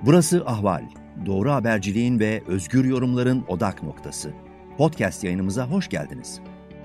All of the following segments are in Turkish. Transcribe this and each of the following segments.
Burası Ahval, doğru haberciliğin ve özgür yorumların odak noktası. Podcast yayınımıza hoş geldiniz.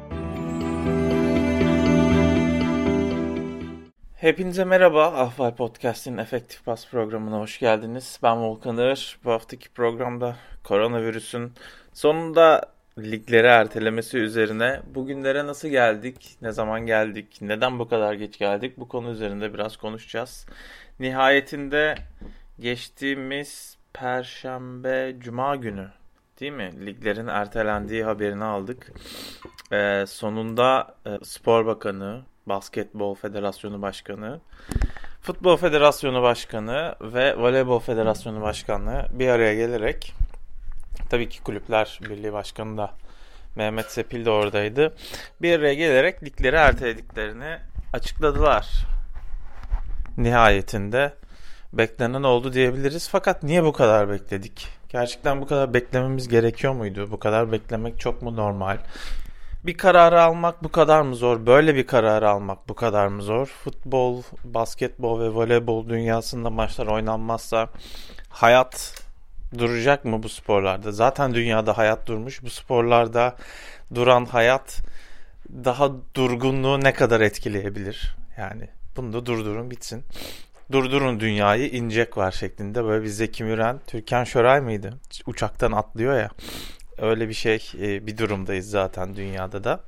Hepinize merhaba, Ahval Podcast'in Efektif Pas programına hoş geldiniz. Ben Volkan Ağır. Bu haftaki programda koronavirüsün sonunda ligleri ertelemesi üzerine bugünlere nasıl geldik, ne zaman geldik, neden bu kadar geç geldik, bu konu üzerinde biraz konuşacağız. Nihayetinde geçtiğimiz Perşembe, Cuma günü değil mi? Liglerin ertelendiği haberini aldık. Sonunda Spor Bakanı, Basketbol Federasyonu Başkanı, Futbol Federasyonu Başkanı ve Voleybol Federasyonu Başkanı bir araya gelerek, tabii ki Kulüpler Birliği Başkanı da Mehmet Sepil de oradaydı, bir araya gelerek ligleri ertelediklerini açıkladılar. Nihayetinde beklenen oldu diyebiliriz. Fakat niye bu kadar bekledik? Gerçekten bu kadar beklememiz gerekiyor muydu? Bu kadar beklemek çok mu normal? Bir kararı almak bu kadar mı zor? Böyle bir kararı almak bu kadar mı zor? Futbol, basketbol ve voleybol dünyasında maçlar oynanmazsa hayat duracak mı bu sporlarda? Zaten dünyada hayat durmuş. Bu sporlarda duran hayat daha durgunluğu ne kadar etkileyebilir? Yani bunu da durdurun bitsin. Durdurun dünyayı, inecek var şeklinde böyle bir Zeki Müren, Türkan Şoray mıydı? Uçaktan atlıyor ya. Öyle bir bir durumdayız zaten dünyada da.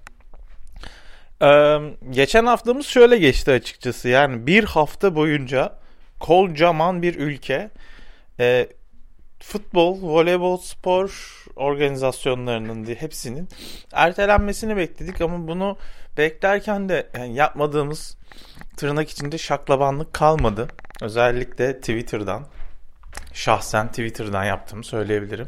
Geçen haftamız şöyle geçti açıkçası. Yani bir hafta boyunca kocaman bir ülke futbol, voleybol, spor organizasyonlarının hepsinin ertelenmesini bekledik. Ama bunu beklerken de yapmadığımız tırnak içinde şaklabanlık kalmadı. Özellikle şahsen Twitter'dan yaptığımı söyleyebilirim.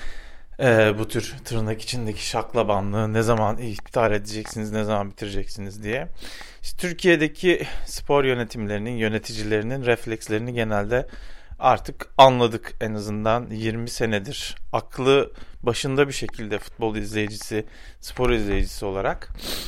Bu tür tırnak içindeki şaklabanlığı ne zaman iptal edeceksiniz, ne zaman bitireceksiniz diye. İşte Türkiye'deki spor yönetimlerinin, yöneticilerinin reflekslerini genelde artık anladık, en azından 20 senedir. Aklı başında bir şekilde futbol izleyicisi, spor izleyicisi olarak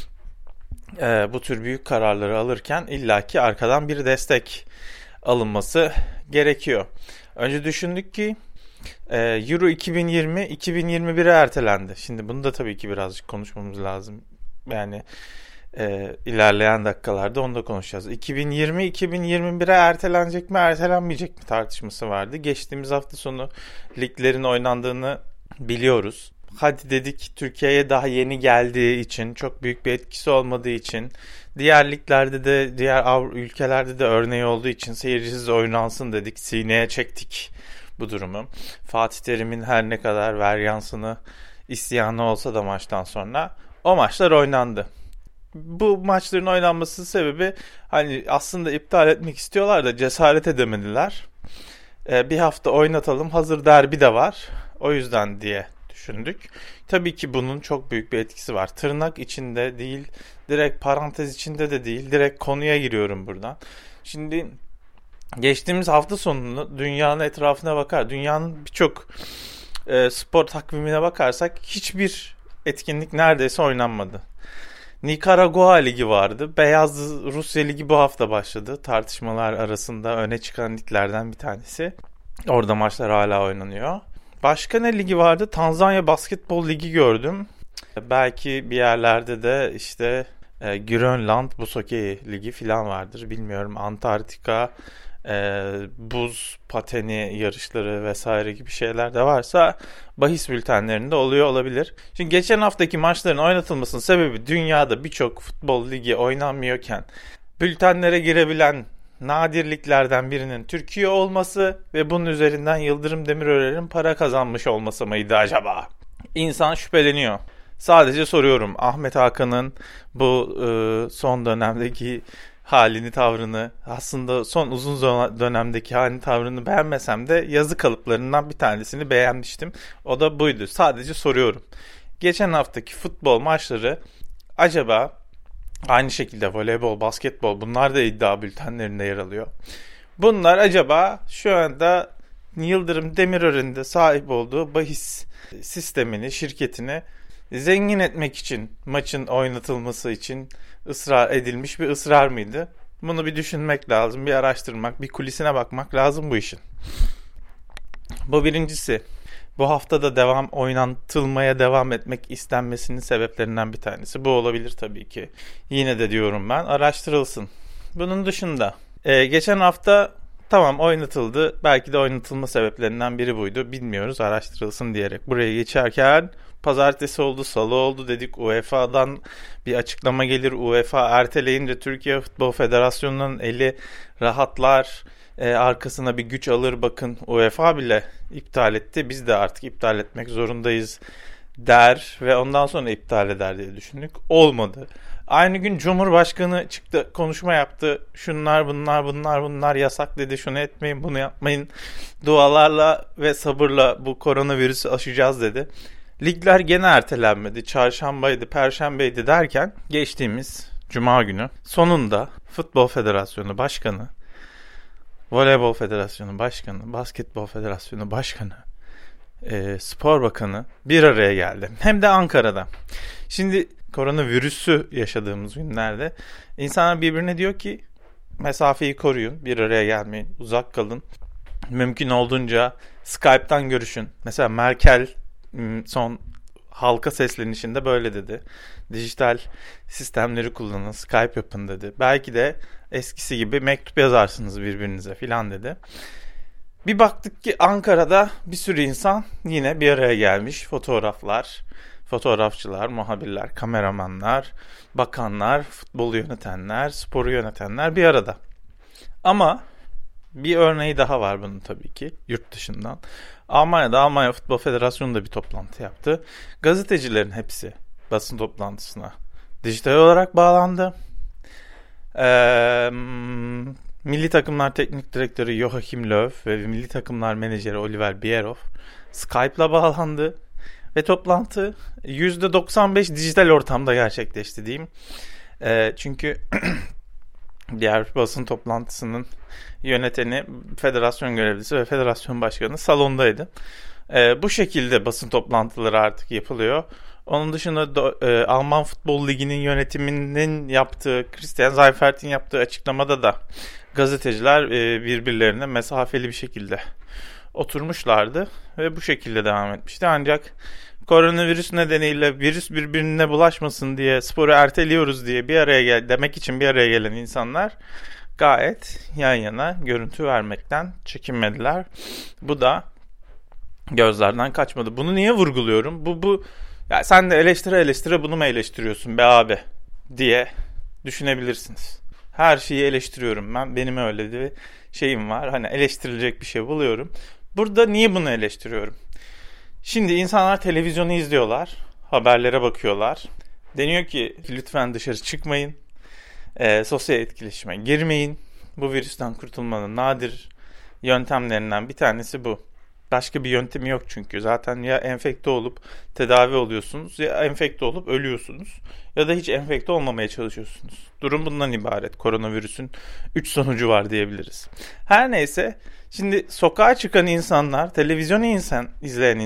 bu tür büyük kararları alırken illaki arkadan bir destek alınması gerekiyor. Önce düşündük ki Euro 2020 2021'e ertelendi. Şimdi bunu da tabii ki birazcık konuşmamız lazım. Yani ilerleyen dakikalarda onu da konuşacağız. 2020 2021'e ertelenecek mi, ertelenmeyecek mi tartışması vardı. Geçtiğimiz hafta sonu liglerin oynandığını biliyoruz. Hadi dedik, Türkiye'ye daha yeni geldiği için, çok büyük bir etkisi olmadığı için, diğer liglerde de, diğer ülkelerde de örneği olduğu için seyircisiz oynansın dedik. Sineye çektik bu durumu. Fatih Terim'in her ne kadar varyansını, isyanı olsa da maçtan sonra o maçlar oynandı. Bu maçların oynanması sebebi aslında iptal etmek istiyorlar da cesaret edemediler. Bir hafta oynatalım, hazır derbi de var. O yüzden diye düşündük. Tabii ki bunun çok büyük bir etkisi var. Tırnak içinde değil, direkt parantez içinde de değil, direkt konuya giriyorum buradan. Şimdi geçtiğimiz hafta sonunu dünyanın etrafına dünyanın birçok spor takvimine bakarsak hiçbir etkinlik neredeyse oynanmadı. Nikaragua Ligi vardı. Beyaz Rusya Ligi bu hafta başladı. Tartışmalar arasında öne çıkan liglerden bir tanesi. Orada maçlar hala oynanıyor. Başka ne ligi vardı? Tanzanya Basketbol Ligi gördüm. Belki bir yerlerde de Grönland Buz Hokeyi Ligi falan vardır. Bilmiyorum. Antarktika buz pateni yarışları vesaire gibi şeyler de varsa bahis bültenlerinde oluyor olabilir. Şimdi geçen haftaki maçların oynatılmasının sebebi dünyada birçok futbol ligi oynanmıyorken bültenlere girebilen nadir liglerden birinin Türkiye olması ve bunun üzerinden Yıldırım Demirören'in para kazanmış olması mıydı acaba? İnsan şüpheleniyor. Sadece soruyorum, Ahmet Hakan'ın bu son dönemdeki halini, tavrını, aslında son uzun dönemdeki halini, tavrını beğenmesem de yazı kalıplarından bir tanesini beğenmiştim. O da buydu. Sadece soruyorum. Geçen haftaki futbol maçları acaba aynı şekilde voleybol, basketbol, bunlar da iddia bültenlerinde yer alıyor. Bunlar acaba şu anda Yıldırım Demirören'in de sahip olduğu bahis sistemini, şirketini zengin etmek için, maçın oynatılması için ısrar edilmiş bir ısrar mıydı? Bunu bir düşünmek lazım, bir araştırmak, bir kulisine bakmak lazım bu işin. Bu birincisi. Bu hafta da oynatılmaya devam etmek istenmesinin sebeplerinden bir tanesi. Bu olabilir tabii ki. Yine de diyorum ben, araştırılsın. Bunun dışında geçen hafta tamam oynatıldı. Belki de oynatılma sebeplerinden biri buydu. Bilmiyoruz, araştırılsın diyerek. Buraya geçerken pazartesi oldu, salı oldu dedik. UEFA'dan bir açıklama gelir. UEFA erteleyince Türkiye Futbol Federasyonu'nun eli rahatlar. Arkasına bir güç alır, bakın UEFA bile iptal etti, biz de artık iptal etmek zorundayız der ve ondan sonra iptal eder diye düşündük. Olmadı. Aynı gün Cumhurbaşkanı çıktı, konuşma yaptı. Bunlar yasak dedi. Şunu etmeyin, bunu yapmayın. Dualarla ve sabırla bu koronavirüsü aşacağız dedi. Ligler gene ertelenmedi. Çarşambaydı, perşembeydi derken geçtiğimiz Cuma günü sonunda Futbol Federasyonu Başkanı, Voleybol Federasyonu Başkanı, Basketbol Federasyonu Başkanı, Spor Bakanı bir araya geldi. Hem de Ankara'da. Şimdi koronavirüsü yaşadığımız günlerde insanlar birbirine diyor ki mesafeyi koruyun, bir araya gelmeyin, uzak kalın. Mümkün olduğunca Skype'tan görüşün. Mesela Merkel son halka seslenişinde böyle dedi. Dijital sistemleri kullanın, Skype yapın dedi. Belki de eskisi gibi mektup yazarsınız birbirinize filan dedi. Bir baktık ki Ankara'da bir sürü insan yine bir araya gelmiş. Fotoğrafçılar, muhabirler, kameramanlar, bakanlar, futbolu yönetenler, sporu yönetenler bir arada. Ama bir örneği daha var bunun tabii ki yurt dışından. Almanya'da Almanya Futbol Federasyonu da bir toplantı yaptı. Gazetecilerin hepsi basın toplantısına dijital olarak bağlandı. Milli Takımlar Teknik Direktörü Joachim Löw ve Milli Takımlar Menajeri Oliver Bierhoff Skype'la bağlandı. Ve toplantı %95 dijital ortamda gerçekleşti diyeyim. Çünkü diğer basın toplantısının yöneteni, federasyon görevlisi ve federasyon başkanı salondaydı. Bu şekilde basın toplantıları artık yapılıyor. Onun dışında Alman Futbol Ligi'nin yönetiminin yaptığı, Christian Seifert'in yaptığı açıklamada da gazeteciler birbirlerine mesafeli bir şekilde oturmuşlardı ve bu şekilde devam etmişti. Ancak koronavirüs nedeniyle virüs birbirine bulaşmasın diye sporu erteliyoruz diye demek için bir araya gelen insanlar gayet yan yana görüntü vermekten çekinmediler. Bu da gözlerden kaçmadı. Bunu niye vurguluyorum? Bu ya sen de eleştire bunu mu eleştiriyorsun be abi diye düşünebilirsiniz. Her şeyi eleştiriyorum ben. Benim öyle bir şeyim var. Hani eleştirilecek bir şey buluyorum. Burada niye bunu eleştiriyorum? Şimdi insanlar televizyonu izliyorlar. Haberlere bakıyorlar. Deniyor ki lütfen dışarı çıkmayın. Sosyal etkileşime girmeyin. Bu virüsten kurtulmanın nadir yöntemlerinden bir tanesi bu. Başka bir yöntemi yok çünkü. Zaten ya enfekte olup tedavi oluyorsunuz ya enfekte olup ölüyorsunuz. Ya da hiç enfekte olmamaya çalışıyorsunuz. Durum bundan ibaret. Koronavirüsün 3 sonucu var diyebiliriz. Her neyse, şimdi sokağa çıkan insanlar, televizyonu izleyen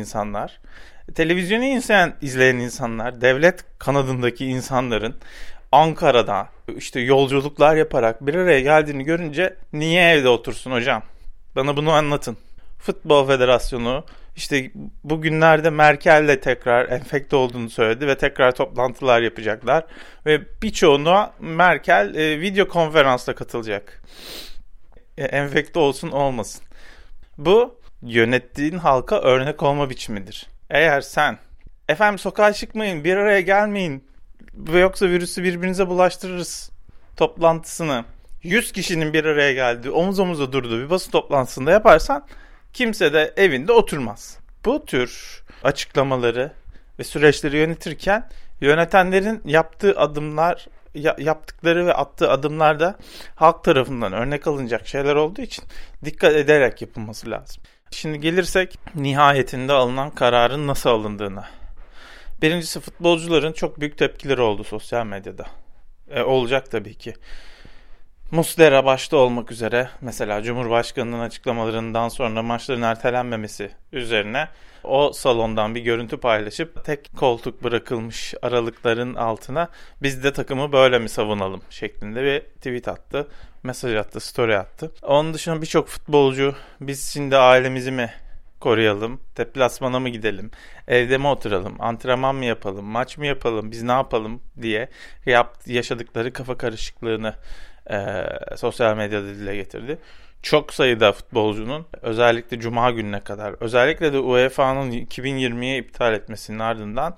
insanlar, devlet kanadındaki insanların Ankara'da işte yolculuklar yaparak bir araya geldiğini görünce niye evde otursun hocam? Bana bunu anlatın. Futbol Federasyonu işte bugünlerde Merkel'le tekrar enfekte olduğunu söyledi ve tekrar toplantılar yapacaklar. Ve birçoğuna Merkel video konferansla katılacak. Enfekte olsun olmasın. Bu yönettiğin halka örnek olma biçimidir. Eğer sen efendim sokağa çıkmayın, bir araya gelmeyin ve yoksa virüsü birbirinize bulaştırırız toplantısını 100 kişinin bir araya geldiği, omuz omuza durduğu bir basın toplantısında yaparsan kimse de evinde oturmaz. Bu tür açıklamaları ve süreçleri yönetirken yönetenlerin yaptıkları ve attığı adımlarda halk tarafından örnek alınacak şeyler olduğu için dikkat ederek yapılması lazım. Şimdi gelirsek nihayetinde alınan kararın nasıl alındığına. Birincisi, futbolcuların çok büyük tepkileri oldu sosyal medyada. Olacak tabii ki. Muslera başta olmak üzere mesela Cumhurbaşkanı'nın açıklamalarından sonra maçların ertelenmemesi üzerine o salondan bir görüntü paylaşıp tek koltuk bırakılmış aralıkların altına biz de takımı böyle mi savunalım şeklinde bir tweet attı, mesaj attı, story attı. Onun dışında birçok futbolcu biz şimdi ailemizi mi koruyalım? Deplasmana mı gidelim? Evde mi oturalım? Antrenman mı yapalım? Maç mı yapalım? Biz ne yapalım diye yaşadıkları kafa karışıklığını sosyal medyada dile getirdi. Çok sayıda futbolcunun özellikle Cuma gününe kadar, özellikle de UEFA'nın 2020'ye iptal etmesinin ardından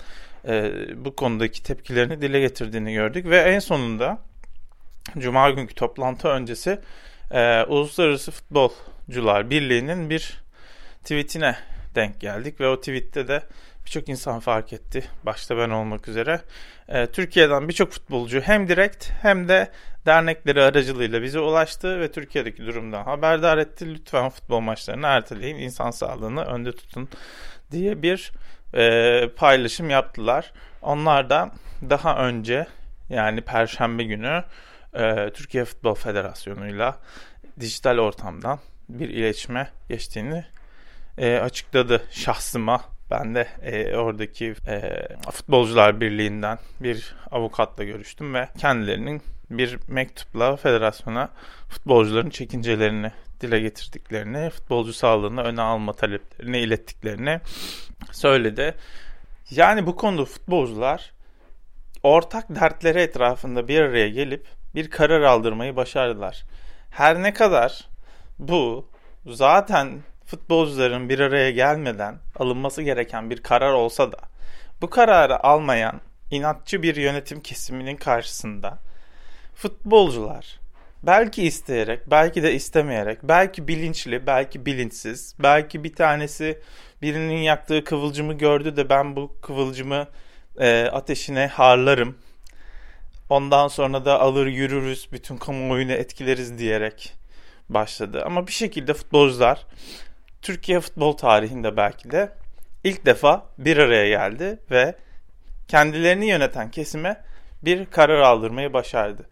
bu konudaki tepkilerini dile getirdiğini gördük. Ve en sonunda Cuma günkü toplantı öncesi Uluslararası Futbolcular Birliği'nin bir tweetine denk geldik. Ve o tweette de birçok insan fark etti, başta ben olmak üzere. Türkiye'den birçok futbolcu hem direkt hem de dernekleri aracılığıyla bize ulaştı ve Türkiye'deki durumdan haberdar etti. Lütfen futbol maçlarını erteleyin, insan sağlığını önde tutun diye bir paylaşım yaptılar. Onlar da daha önce, yani Perşembe günü Türkiye Futbol Federasyonu'yla dijital ortamdan bir iletişime geçtiğini açıkladı. Şahsıma ben de oradaki Futbolcular Birliği'nden bir avukatla görüştüm ve kendilerinin bir mektupla federasyona futbolcuların çekincelerini dile getirdiklerini, futbolcu sağlığını öne alma taleplerini ilettiklerini söyledi. Yani bu konuda futbolcular ortak dertleri etrafında bir araya gelip bir karar aldırmayı başardılar. Her ne kadar bu zaten futbolcuların bir araya gelmeden alınması gereken bir karar olsa da bu kararı almayan inatçı bir yönetim kesiminin karşısında futbolcular belki isteyerek, belki de istemeyerek, belki bilinçli, belki bilinçsiz, belki bir tanesi birinin yaktığı kıvılcımı gördü de ben bu kıvılcımı ateşine harlarım, ondan sonra da alır yürürüz, bütün kamuoyunu etkileriz diyerek başladı. Ama bir şekilde futbolcular Türkiye futbol tarihinde belki de ilk defa bir araya geldi ve kendilerini yöneten kesime bir karar aldırmayı başardı.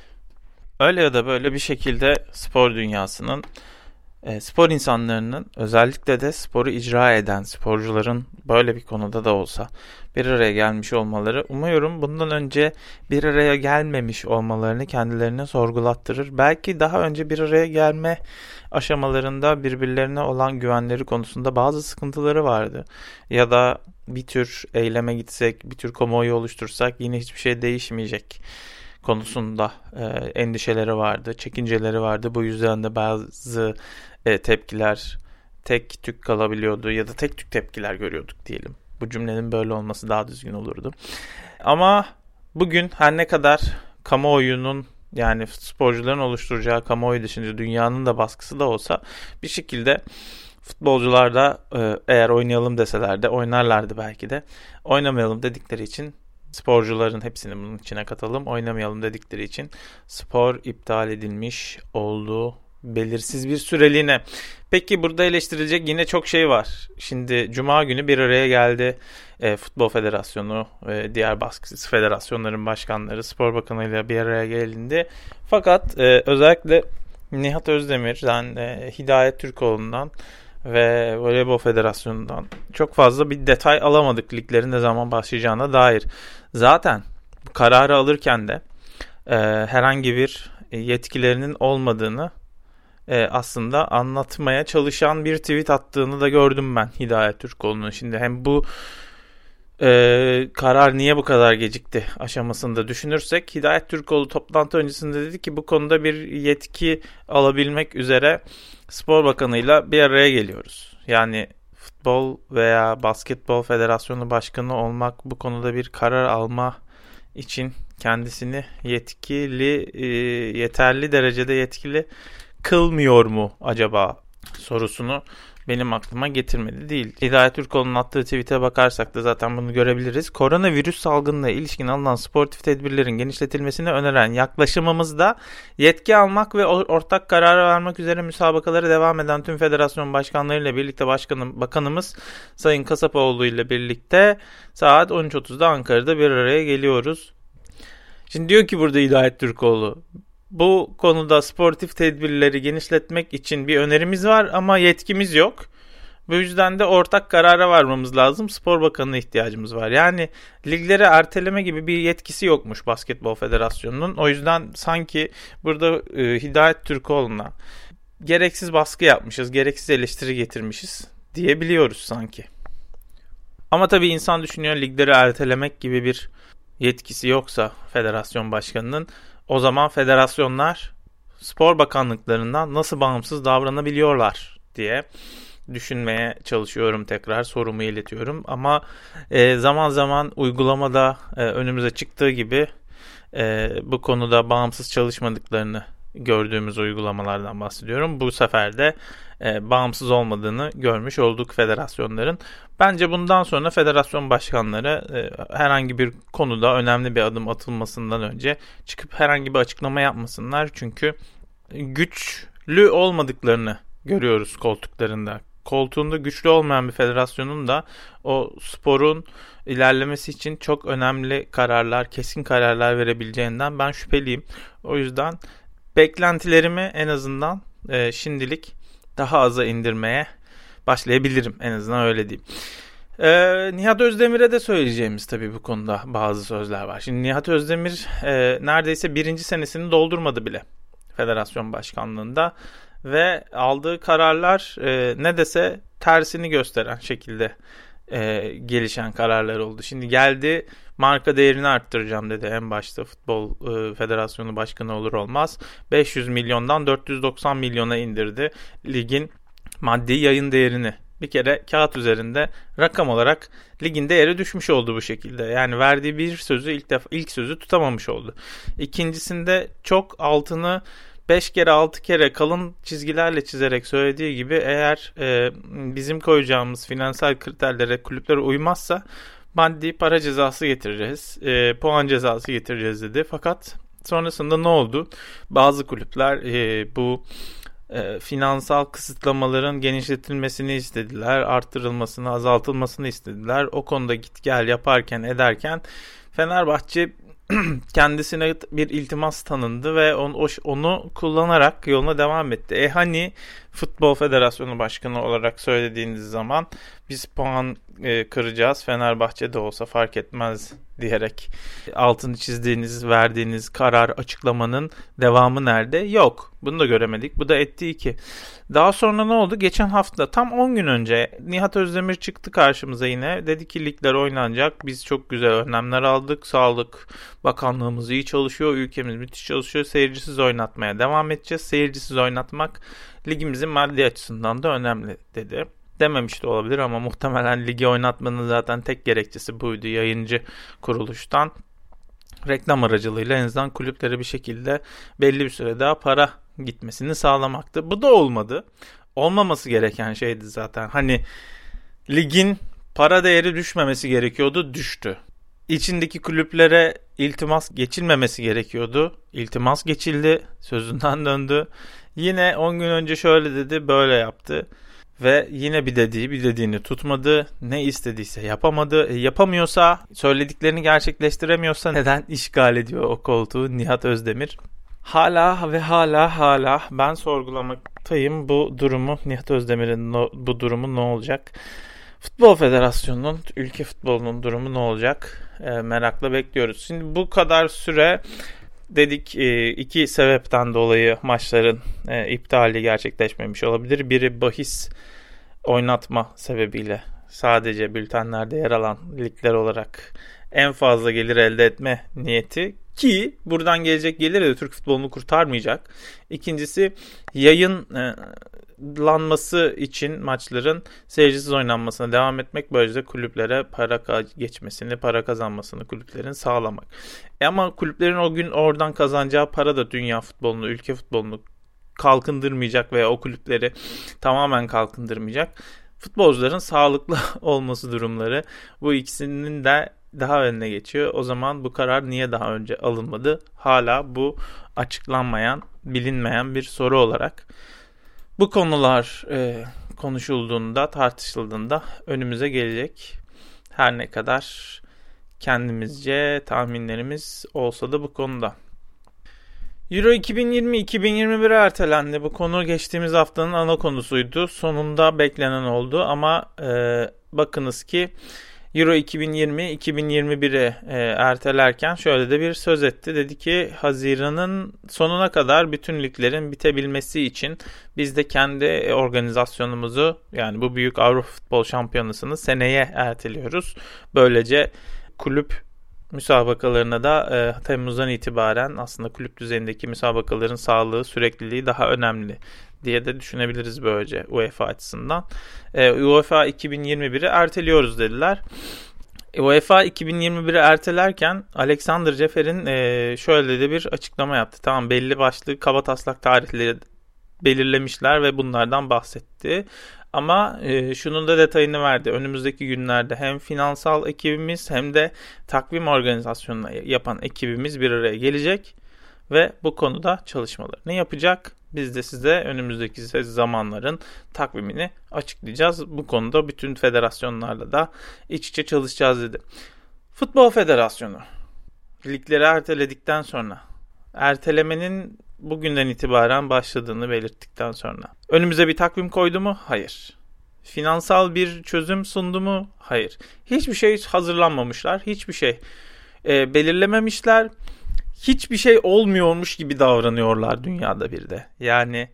Öyle ya da böyle bir şekilde spor dünyasının, spor insanlarının, özellikle de sporu icra eden sporcuların böyle bir konuda da olsa bir araya gelmiş olmaları, umuyorum bundan önce bir araya gelmemiş olmalarını kendilerine sorgulattırır. Belki daha önce bir araya gelme aşamalarında birbirlerine olan güvenleri konusunda bazı sıkıntıları vardı. Ya da bir tür eyleme gitsek, bir tür kamuoyu oluştursak yine hiçbir şey değişmeyecek konusunda endişeleri vardı, çekinceleri vardı. Bu yüzden de bazı tepkiler tek tük kalabiliyordu ya da tek tük tepkiler görüyorduk diyelim. Bu cümlenin böyle olması daha düzgün olurdu. Ama bugün her ne kadar kamuoyunun, yani sporcuların oluşturacağı kamuoyu dışında dünyanın da baskısı da olsa bir şekilde futbolcular da eğer oynayalım deseler de oynarlardı belki de. Oynamayalım dedikleri için sporcuların hepsini bunun içine katalım. Oynamayalım dedikleri için spor iptal edilmiş oldu belirsiz bir süreliğine. Peki burada eleştirilecek yine çok şey var. Şimdi Cuma günü bir araya geldi Futbol Federasyonu, diğer baskısı federasyonların başkanları, Spor Bakanı ile bir araya gelindi. Fakat özellikle Nihat Özdemir'den, Hidayet Türkoğlu'ndan ve Voleybol Federasyonu'ndan çok fazla bir detay alamadık liglerin ne zaman başlayacağına dair. Zaten bu kararı alırken de herhangi bir yetkilerinin olmadığını aslında anlatmaya çalışan bir tweet attığını da gördüm ben Hidayet Türkoğlu'nun. Şimdi hem bu karar niye bu kadar gecikti aşamasında düşünürsek, Hidayet Türkoğlu toplantı öncesinde dedi ki bu konuda bir yetki alabilmek üzere Spor Bakanı'yla bir araya geliyoruz. Yani futbol veya basketbol federasyonu başkanı olmak, bu konuda bir karar alma için kendisini yeterli derecede yetkili kılmıyor mu acaba sorusunu benim aklıma getirmedi değil. Hidayet Türkoğlu'nun attığı tweet'e bakarsak da zaten bunu görebiliriz. Koronavirüs salgınına ilişkin alınan sportif tedbirlerin genişletilmesini öneren yaklaşımımızda yetki almak ve ortak karara varmak üzere müsabakaları devam eden tüm federasyon başkanlarıyla birlikte bakanımız Sayın Kasapoğlu ile birlikte saat 13.30'da Ankara'da bir araya geliyoruz. Şimdi diyor ki burada Hidayet Türkoğlu, bu konuda sportif tedbirleri genişletmek için bir önerimiz var ama yetkimiz yok. Bu yüzden de ortak karara varmamız lazım. Spor Bakanı'na ihtiyacımız var. Yani ligleri erteleme gibi bir yetkisi yokmuş Basketbol Federasyonu'nun. O yüzden sanki burada Hidayet Türkoğlu'na gereksiz baskı yapmışız, gereksiz eleştiri getirmişiz diyebiliyoruz sanki. Ama tabii insan düşünüyor, ligleri ertelemek gibi bir yetkisi yoksa federasyon başkanının, o zaman federasyonlar spor bakanlıklarından nasıl bağımsız davranabiliyorlar diye düşünmeye çalışıyorum, tekrar sorumu iletiyorum. Ama zaman zaman uygulamada önümüze çıktığı gibi bu konuda bağımsız çalışmadıklarını gördüğümüz uygulamalardan bahsediyorum. Bu sefer de bağımsız olmadığını görmüş olduk federasyonların. Bence bundan sonra federasyon başkanları herhangi bir konuda önemli bir adım atılmasından önce çıkıp herhangi bir açıklama yapmasınlar. Çünkü güçlü olmadıklarını görüyoruz koltuklarında. Koltuğunda güçlü olmayan bir federasyonun da o sporun ilerlemesi için çok önemli kararlar, kesin kararlar verebileceğinden ben şüpheliyim. O yüzden beklentilerimi en azından şimdilik daha aza indirmeye başlayabilirim. En azından öyle diyeyim. Nihat Özdemir'e de söyleyeceğimiz tabii bu konuda bazı sözler var. Şimdi Nihat Özdemir neredeyse 1. senesini doldurmadı bile federasyon başkanlığında. Ve aldığı kararlar ne dese tersini gösteren şekilde gelişen kararlar oldu. Şimdi geldi, marka değerini arttıracağım dedi en başta, Futbol Federasyonu Başkanı olur olmaz. 500 milyondan 490 milyona indirdi ligin maddi yayın değerini. Bir kere kağıt üzerinde rakam olarak ligin değeri düşmüş oldu bu şekilde. Yani verdiği bir sözü ilk sözü tutamamış oldu. İkincisinde çok altını 5 kere 6 kere kalın çizgilerle çizerek söylediği gibi, eğer bizim koyacağımız finansal kriterlere kulüplere uymazsa maddi para cezası getireceğiz, puan cezası getireceğiz dedi. Fakat sonrasında ne oldu? Bazı kulüpler bu finansal kısıtlamaların genişletilmesini istediler, arttırılmasını, azaltılmasını istediler. O konuda git gel yaparken ederken Fenerbahçe kendisine bir iltimas tanındı ve onu kullanarak yoluna devam etti. Hani Futbol Federasyonu Başkanı olarak söylediğiniz zaman biz puan kıracağız, Fenerbahçe'de olsa fark etmez diyerek altını çizdiğiniz, verdiğiniz karar, açıklamanın devamı nerede? Yok. Bunu da göremedik. Bu da etti ki. Daha sonra ne oldu? Geçen hafta tam 10 gün önce Nihat Özdemir çıktı karşımıza yine. Dedi ki ligler oynanacak. Biz çok güzel önlemler aldık. Sağlık Bakanlığımız iyi çalışıyor. Ülkemiz müthiş çalışıyor. Seyircisiz oynatmaya devam edeceğiz. Seyircisiz oynatmak ligimizin maddi açısından da önemli dedi. Dememiş de olabilir ama muhtemelen ligi oynatmanın zaten tek gerekçesi buydu. Yayıncı kuruluştan reklam aracılığıyla en azından kulüplere bir şekilde belli bir süre daha para gitmesini sağlamaktı. Bu da olmadı. Olmaması gereken şeydi zaten. Hani ligin para değeri düşmemesi gerekiyordu, düştü. İçindeki kulüplere iltimas geçilmemesi gerekiyordu. İltimas geçildi, sözünden döndü. Yine 10 gün önce şöyle dedi, böyle yaptı. Ve yine bir dediğini tutmadı. Ne istediyse yapamadı. Yapamıyorsa, söylediklerini gerçekleştiremiyorsa neden işgal ediyor o koltuğu Nihat Özdemir? Hala ben sorgulamaktayım bu durumu. Nihat Özdemir'in bu durumu ne olacak? Futbol Federasyonu'nun, ülke futbolunun durumu ne olacak? Merakla bekliyoruz. Şimdi bu kadar süre dedik, iki sebepten dolayı maçların iptali gerçekleşmemiş olabilir. Biri bahis oynatma sebebiyle sadece bültenlerde yer alan ligler olarak en fazla gelir elde etme niyeti, ki buradan gelecek gelir de Türk futbolunu kurtarmayacak. İkincisi, yayınlanması için maçların seyircisiz oynanmasına devam etmek, böylece kulüplere para geçmesini, para kazanmasını kulüplerin sağlamak. Ama kulüplerin o gün oradan kazanacağı para da dünya futbolunu, ülke futbolunu kalkındırmayacak veya o kulüpleri tamamen kalkındırmayacak. Futbolcuların sağlıklı olması durumları, bu ikisinin de daha önüne geçiyor. O zaman bu karar niye daha önce alınmadı? Hala bu açıklanmayan, bilinmeyen bir soru olarak. Bu konular konuşulduğunda, tartışıldığında önümüze gelecek. Her ne kadar kendimizce tahminlerimiz olsa da bu konuda. Euro 2020-2021'e ertelendi. Bu konu geçtiğimiz haftanın ana konusuydu. Sonunda beklenen oldu ama bakınız ki Euro 2020-2021'i ertelerken şöyle de bir söz etti. Dedi ki Haziran'ın sonuna kadar bütün liglerin bitebilmesi için biz de kendi organizasyonumuzu, yani bu büyük Avrupa Futbol Şampiyonası'nı seneye erteliyoruz. Böylece kulüp müsabakalarına da Temmuz'dan itibaren aslında kulüp düzeyindeki müsabakaların sağlığı, sürekliliği daha önemli diye de düşünebiliriz böylece UEFA açısından. UEFA 2021'i erteliyoruz dediler. UEFA 2021'i ertelerken Alexander Cefer'in şöyle de bir açıklama yaptı. Tamam, belli başlı kabataslak tarihleri belirlemişler ve bunlardan bahsetti. Ama şunun da detayını verdi. Önümüzdeki günlerde hem finansal ekibimiz hem de takvim organizasyonunu yapan ekibimiz bir araya gelecek ve bu konuda çalışmalarını yapacak. Biz de size önümüzdeki zamanların takvimini açıklayacağız. Bu konuda bütün federasyonlarla da iç içe çalışacağız dedi. Futbol Federasyonu ligleri erteledikten sonra, ertelemenin bugünden itibaren başladığını belirttikten sonra önümüze bir takvim koydu mu? Hayır. Finansal bir çözüm sundu mu? Hayır. Hiçbir şey hazırlanmamışlar. Hiçbir şey belirlememişler. Hiçbir şey olmuyormuş gibi davranıyorlar dünyada bir de. Yani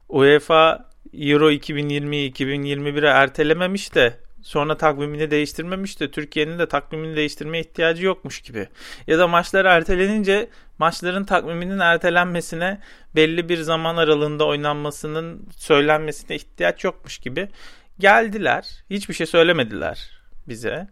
UEFA Euro 2020-2021'e ertelememiş de sonra takvimini değiştirmemiş de Türkiye'nin de takvimini değiştirmeye ihtiyacı yokmuş gibi. Ya da maçlar ertelenince maçların takviminin ertelenmesine, belli bir zaman aralığında oynanmasının söylenmesine ihtiyaç yokmuş gibi geldiler. Hiçbir şey söylemediler bize.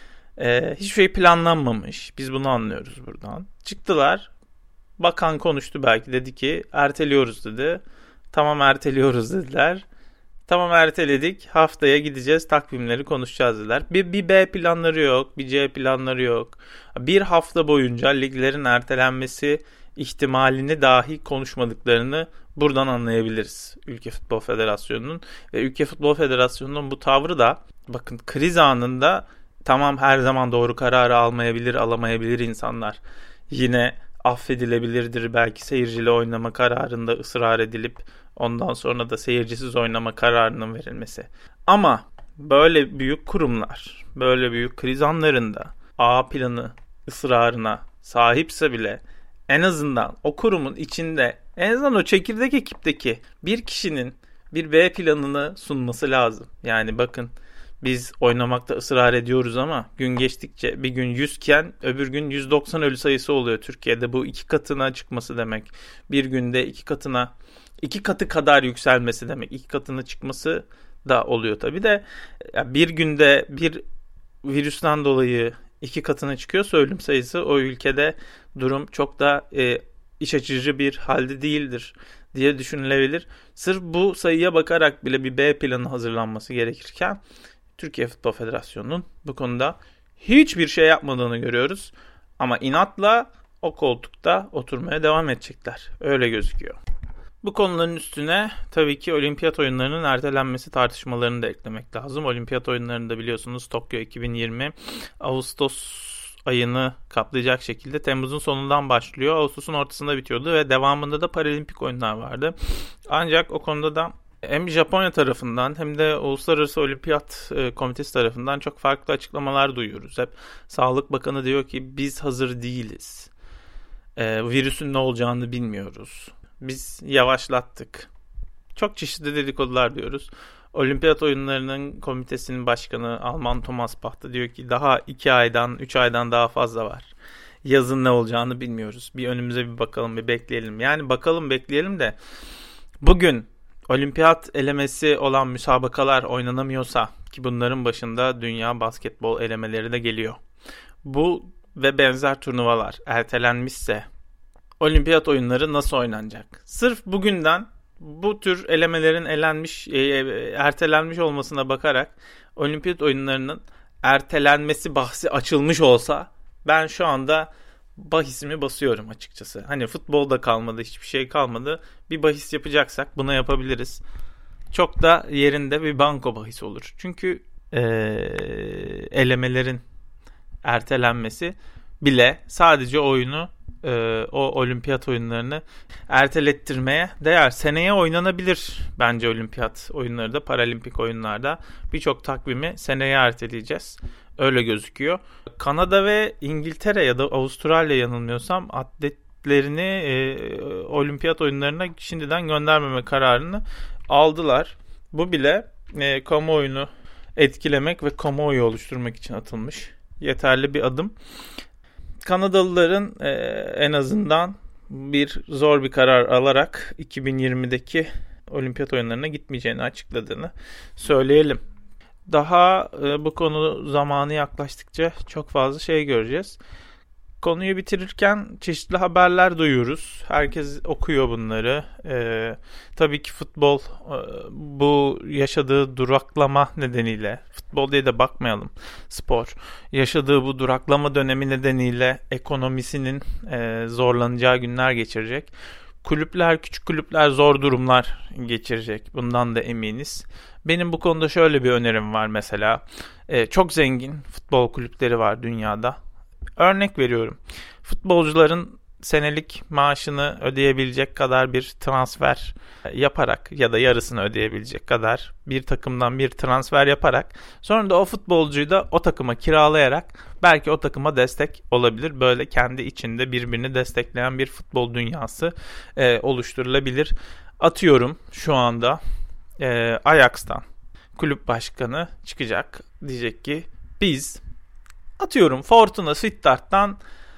Hiçbir şey planlanmamış. Biz bunu anlıyoruz buradan. Çıktılar. Bakan konuştu belki. Dedi ki erteliyoruz dedi. Tamam erteliyoruz dediler. Tamam erteledik. Haftaya gideceğiz. Takvimleri konuşacağız dediler. Bir B planları yok. Bir C planları yok. Bir hafta boyunca liglerin ertelenmesi ihtimalini dahi konuşmadıklarını buradan anlayabiliriz. Ülke Futbol Federasyonu'nun ve Ülke Futbol Federasyonu'nun bu tavrı da, bakın, kriz anında tamam, her zaman doğru kararı alamayabilir insanlar. Yine affedilebilirdir belki seyirciyle oynama kararında ısrar edilip ondan sonra da seyircisiz oynama kararının verilmesi. Ama böyle büyük kurumlar, böyle büyük kriz anlarında A planı ısrarına sahipse bile en azından o kurumun içinde, en azından o çekirdek ekipteki bir kişinin bir B planını sunması lazım. Yani bakın, biz oynamakta ısrar ediyoruz ama gün geçtikçe bir gün 100 iken öbür gün 190 ölü sayısı oluyor Türkiye'de. Bu 2 katına çıkması demek. Bir günde 2 katı kadar yükselmesi demek. 2 katına çıkması da oluyor tabii de. Bir günde bir virüsten dolayı 2 katına çıkıyorsa ölüm sayısı, o ülkede durum çok da iç açıcı bir halde değildir diye düşünülebilir. Sırf bu sayıya bakarak bile bir B planı hazırlanması gerekirken Türkiye Futbol Federasyonu'nun bu konuda hiçbir şey yapmadığını görüyoruz. Ama inatla o koltukta oturmaya devam edecekler. Öyle gözüküyor. Bu konuların üstüne tabii ki olimpiyat oyunlarının ertelenmesi tartışmalarını da eklemek lazım. Olimpiyat oyunlarında biliyorsunuz Tokyo 2020 Ağustos ayını kaplayacak şekilde Temmuz'un sonundan başlıyor. Ağustos'un ortasında bitiyordu ve devamında da Paralimpik oyunlar vardı. Ancak o konuda da hem Japonya tarafından hem de Uluslararası Olimpiyat Komitesi tarafından çok farklı açıklamalar duyuyoruz. Hep Sağlık Bakanı diyor ki biz hazır değiliz. Virüsün ne olacağını bilmiyoruz. Biz yavaşlattık. Çok çeşitli dedikodular diyoruz. Olimpiyat Oyunları'nın komitesinin başkanı Alman Thomas Bach da diyor ki daha 2 aydan 3 aydan daha fazla var. Yazın ne olacağını bilmiyoruz. Bir önümüze bir bakalım, bir bekleyelim. Yani bakalım, bekleyelim de bugün olimpiyat elemesi olan müsabakalar oynanamıyorsa, ki bunların başında dünya basketbol elemeleri de geliyor. Bu ve benzer turnuvalar ertelenmişse olimpiyat oyunları nasıl oynanacak? Sırf bugünden bu tür elemelerin ertelenmiş olmasına bakarak olimpiyat oyunlarının ertelenmesi bahsi açılmış olsa ben şu anda bahisimi basıyorum açıkçası. Hani futbolda kalmadı, hiçbir şey kalmadı. Bir bahis yapacaksak buna yapabiliriz. Çok da yerinde bir banko bahis olur. Çünkü elemelerin ertelenmesi bile sadece oyunu, o olimpiyat oyunlarını ertelettirmeye değer. Seneye oynanabilir bence olimpiyat oyunları da, paralimpik oyunlarda. Birçok takvimi seneye erteleyeceğiz. Öyle gözüküyor. Kanada ve İngiltere ya da Avustralya yanılmıyorsam atletlerini olimpiyat oyunlarına şimdiden göndermeme kararını aldılar. Bu bile kamuoyunu etkilemek ve kamuoyu oluşturmak için atılmış yeterli bir adım. Kanadalıların en azından zor bir karar alarak 2020'deki olimpiyat oyunlarına gitmeyeceğini açıkladığını söyleyelim. Daha bu konu zamanı yaklaştıkça çok fazla şey göreceğiz. Konuyu bitirirken çeşitli haberler duyuyoruz. Herkes okuyor bunları. Tabii ki futbol bu yaşadığı duraklama nedeniyle, futbol diye de bakmayalım, spor, yaşadığı bu duraklama dönemi nedeniyle ekonomisinin zorlanacağı günler geçirecek. Küçük kulüpler zor durumlar geçirecek. Bundan da eminiz. Benim bu konuda şöyle bir önerim var mesela. Çok zengin futbol kulüpleri var dünyada. Örnek veriyorum. Futbolcuların senelik maaşını ödeyebilecek kadar bir transfer yaparak ya da yarısını ödeyebilecek kadar bir takımdan bir transfer yaparak sonra da o futbolcuyu da o takıma kiralayarak belki o takıma destek olabilir. Böyle kendi içinde birbirini destekleyen bir futbol dünyası oluşturulabilir. Atıyorum şu anda Ajax'tan kulüp başkanı çıkacak, diyecek ki biz atıyorum Fortuna Sittard'dan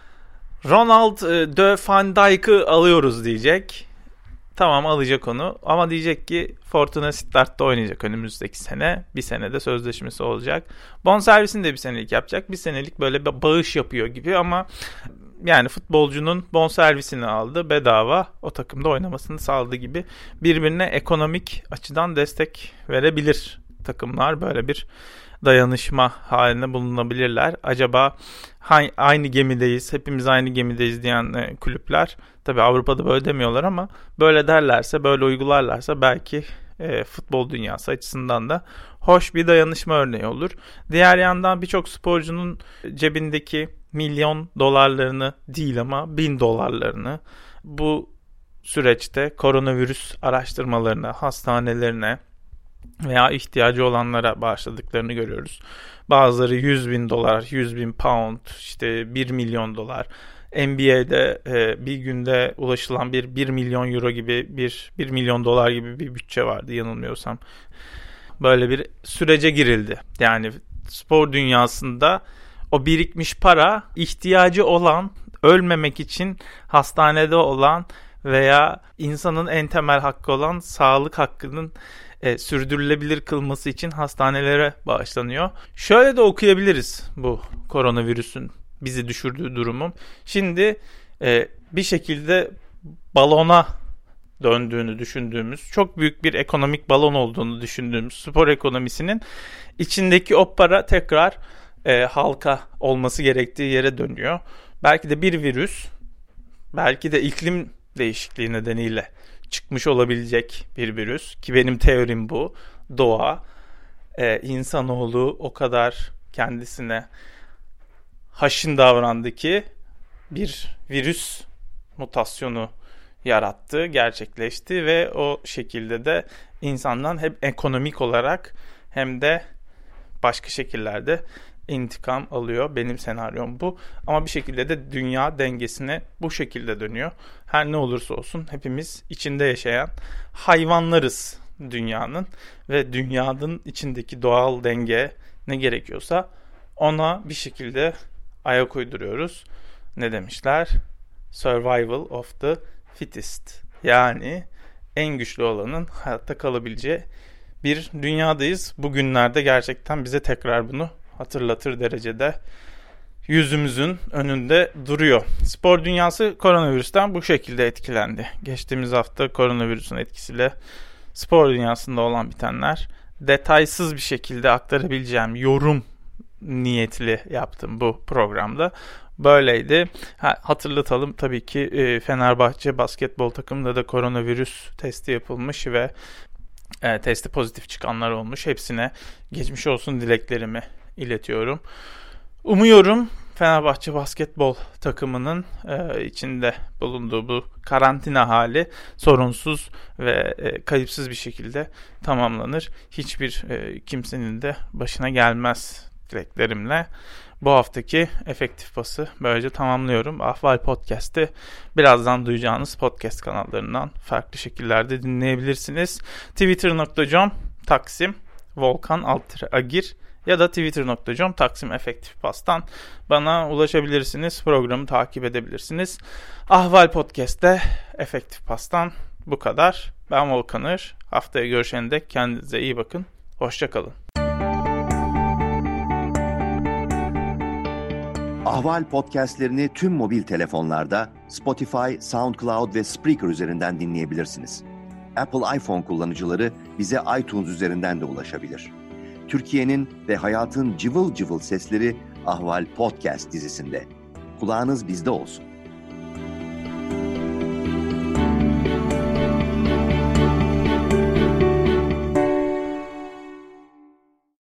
Ronald de Van Dijk'ı alıyoruz diyecek. Tamam, alacak onu ama diyecek ki Fortuna Sittard'da oynayacak önümüzdeki sene. Bir senede sözleşmesi olacak. Bonservisini de bir senelik yapacak. Bir senelik böyle bir bağış yapıyor gibi ama yani futbolcunun bonservisini aldı bedava, o takımda oynamasını sağladı gibi birbirine ekonomik açıdan destek verebilir takımlar. Böyle bir dayanışma haline bulunabilirler. Acaba aynı gemideyiz, hepimiz aynı gemideyiz diyen kulüpler, tabii Avrupa'da böyle demiyorlar ama böyle derlerse, böyle uygularlarsa belki futbol dünyası açısından da hoş bir dayanışma örneği olur. Diğer yandan birçok sporcunun cebindeki milyon dolarlarını değil ama 1000 dolarlarını bu süreçte koronavirüs araştırmalarına, hastanelerine veya ihtiyacı olanlara bağışladıklarını görüyoruz. Bazıları 100.000 dolar, 100.000 pound, işte 1 milyon dolar. NBA'de bir günde ulaşılan 1 milyon euro gibi 1 milyon dolar gibi bir bütçe vardı yanılmıyorsam. Böyle bir sürece girildi. Yani spor dünyasında o birikmiş para ihtiyacı olan, ölmemek için hastanede olan veya insanın en temel hakkı olan sağlık hakkının sürdürülebilir kılması için hastanelere bağışlanıyor. Şöyle de okuyabiliriz bu koronavirüsün bizi düşürdüğü durumu. Şimdi bir şekilde balona döndüğünü düşündüğümüz, çok büyük bir ekonomik balon olduğunu düşündüğümüz spor ekonomisinin içindeki o para tekrar halka olması gerektiği yere dönüyor. Belki de bir virüs, belki de iklim değişikliği nedeniyle çıkmış olabilecek bir virüs ki benim teorim bu. Doğa, insanoğlu o kadar kendisine haşin davrandı ki bir virüs mutasyonu yarattı, gerçekleşti ve o şekilde de insandan hem ekonomik olarak hem de başka şekillerde intikam alıyor. Benim senaryom bu. Ama bir şekilde de dünya dengesine bu şekilde dönüyor. Her ne olursa olsun hepimiz içinde yaşayan hayvanlarız dünyanın ve dünyanın içindeki doğal denge ne gerekiyorsa ona bir şekilde ayak uyduruyoruz. Ne demişler? Survival of the fittest. Yani en güçlü olanın hayatta kalabileceği bir dünyadayız. Bugünlerde gerçekten bize tekrar bunu hatırlatır derecede yüzümüzün önünde duruyor. Spor dünyası koronavirüsten bu şekilde etkilendi. Geçtiğimiz hafta koronavirüsün etkisiyle spor dünyasında olan bitenler detaysız bir şekilde aktarabileceğim yorum niyetli yaptım bu programda. Böyleydi. Hatırlatalım tabii ki Fenerbahçe basketbol takımında da koronavirüs testi yapılmış ve testi pozitif çıkanlar olmuş. Hepsine geçmiş olsun dileklerimi iletiyorum. Umuyorum Fenerbahçe basketbol takımının içinde bulunduğu bu karantina hali sorunsuz ve kayıpsız bir şekilde tamamlanır. Hiçbir kimsenin de başına gelmez dileklerimle bu haftaki Efektif Pas'ı böylece tamamlıyorum. Ahval Podcast'ı birazdan duyacağınız podcast kanallarından farklı şekillerde dinleyebilirsiniz. twitter.com/Volkan_Agir ya da twitter.com/Efektif Pas'tan bana ulaşabilirsiniz. Programı takip edebilirsiniz. Ahval Podcast'te Efektif Pas'tan bu kadar. Ben Volkanır. Haftaya görüşene dek kendinize iyi bakın. Hoşça kalın. Ahval podcastlerini tüm mobil telefonlarda Spotify, SoundCloud ve Spreaker üzerinden dinleyebilirsiniz. Apple iPhone kullanıcıları bize iTunes üzerinden de ulaşabilir. Türkiye'nin ve hayatın cıvıl cıvıl sesleri Ahval Podcast dizisinde. Kulağınız bizde olsun.